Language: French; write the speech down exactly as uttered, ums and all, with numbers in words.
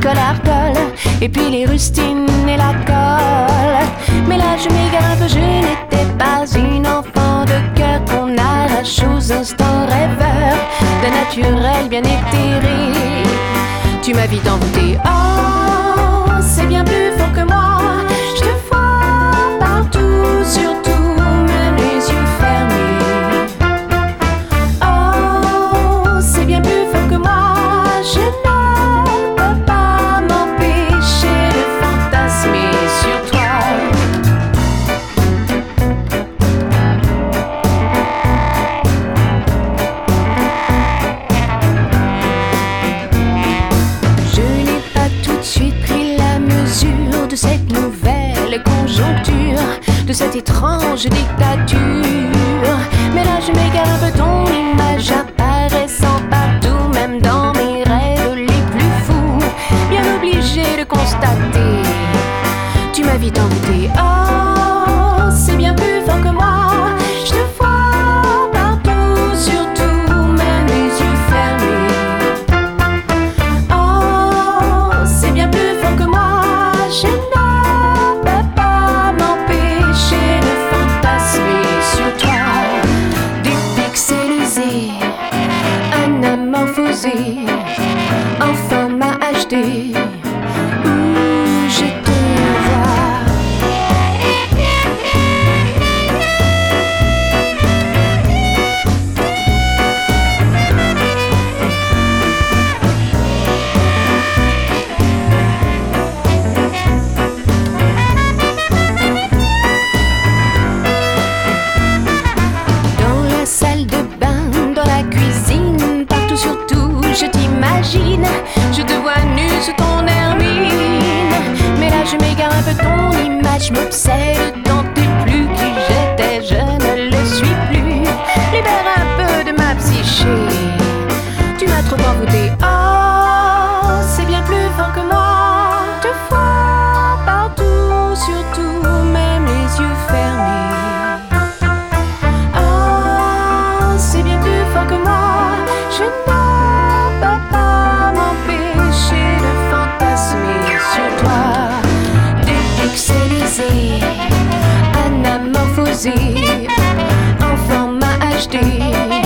scolaire colle, et puis les rustines et la colle. Mais là je m'égare, je n'étais pas une enfant de cœur qu'on arrache aux instants rêveurs d'un naturel bien éthéré. Tu m'as vite envoûté, oh, c'est bien plus fort que moi. Je te vois partout, surtout, même les yeux fermés. Oh, c'est bien plus fort que moi. Je ne peux pas m'empêcher de fantasmer sur toi. De cette nouvelle conjoncture, de cette étrange dictature. Mais là je m'égare un peu, ton image apparaissant partout, même dans mes rêves les plus fous. Bien obligé de constater, tu m'as vite envoûté. Oh, c'est bien plus fort que moi. Je te vois partout, surtout, même les yeux fermés. Oh, c'est bien plus fort que moi. Je ne peux pas m'empêcher de fantasmer sur toi. Dépixelisé, anamorphosé, en format H D, où je te vois. Je t'imagine, je te vois nu sous ton hermine. Mais là je m'égare un peu, ton image m'obsède. Tant t'es plus qui j'étais, je ne le suis plus. Libère un peu de ma psyché, tu m'as trop envoûté. Oh, c'est bien plus fort que moi. Te vois partout, surtout, même les yeux fermés. Oh, c'est bien plus fort que moi. Je ne anamorphosé, en format H D.